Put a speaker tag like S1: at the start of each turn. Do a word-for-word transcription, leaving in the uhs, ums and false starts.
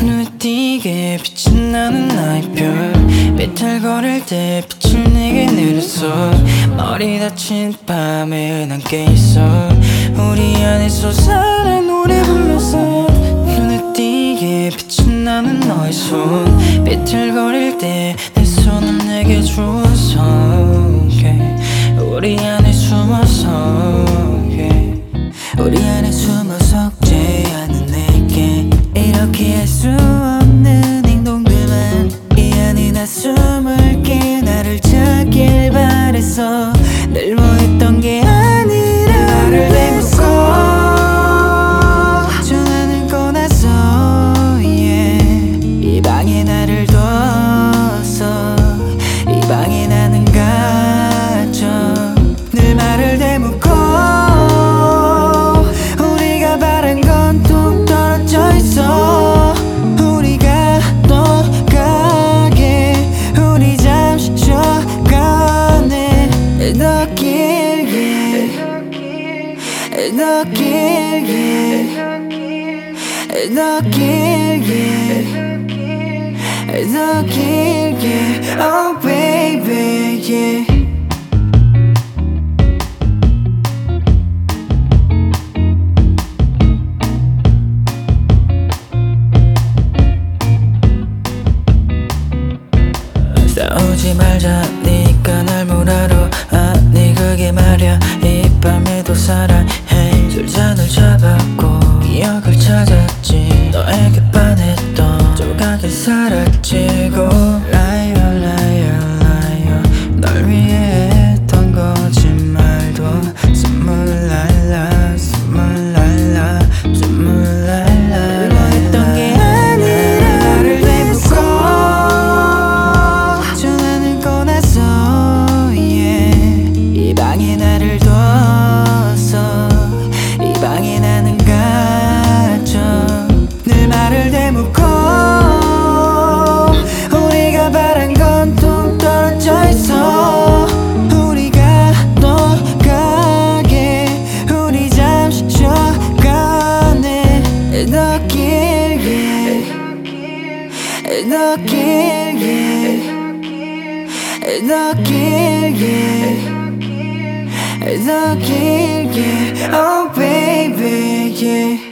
S1: 눈에 띄게 빛이 나는 나의 별 비틀거릴 때 빛을 내게 내렸어. 머리 다친 밤에 난 깨있어. 우리 안에 솟아날 노래 불렀어. 눈에 띄게 빛이 나는 너의 손 비틀거릴 때 내 손은 내게 주었어. okay. 우리 안에 숨어서 okay. 우리 안에 숨어 속지 않은 내게 이렇게 할 수 없는 행동들만 이 안에 나 숨을게. 나를 찾길 바랬어. 늘 뭐했던 게 아니라 나를 내놓고 전화는 꺼놨어. yeah. 이 방에 나를 뒀어. 이 방에 나는 갇혀. 늘 말을 대묻고 우리가 바란 건 뚝 떨어져 있어. 우리가 떠가게 우리 잠시 쉬어가네. 더 길게 더 길게 더 길게 더 길게 oh baby yeah. 싸우지 말자 니가 날 뭐라러 아니 그게 말야. 이 밤에도 사랑해. 술잔을 잡았고 기억을 찾았지. 너에게 반했던 조각이 사라지고 Liar liar liar 널 위해 했던 거짓말도 눈물 날라 눈물 날라 눈물 날라. 너 했던 게 아니라 나를 내놓고 전화는 꺼놨어. yeah. 이 방에 나를 뒀어. 이 방에 나는 갇혀. 늘 말을 대묻고 우리가 바란 건 뚝 떨어져 있어. 우리가 떠가게 우리 잠시 쉬어가네. 더 길게 더 길게 더 길게 더 길게 oh baby yeah.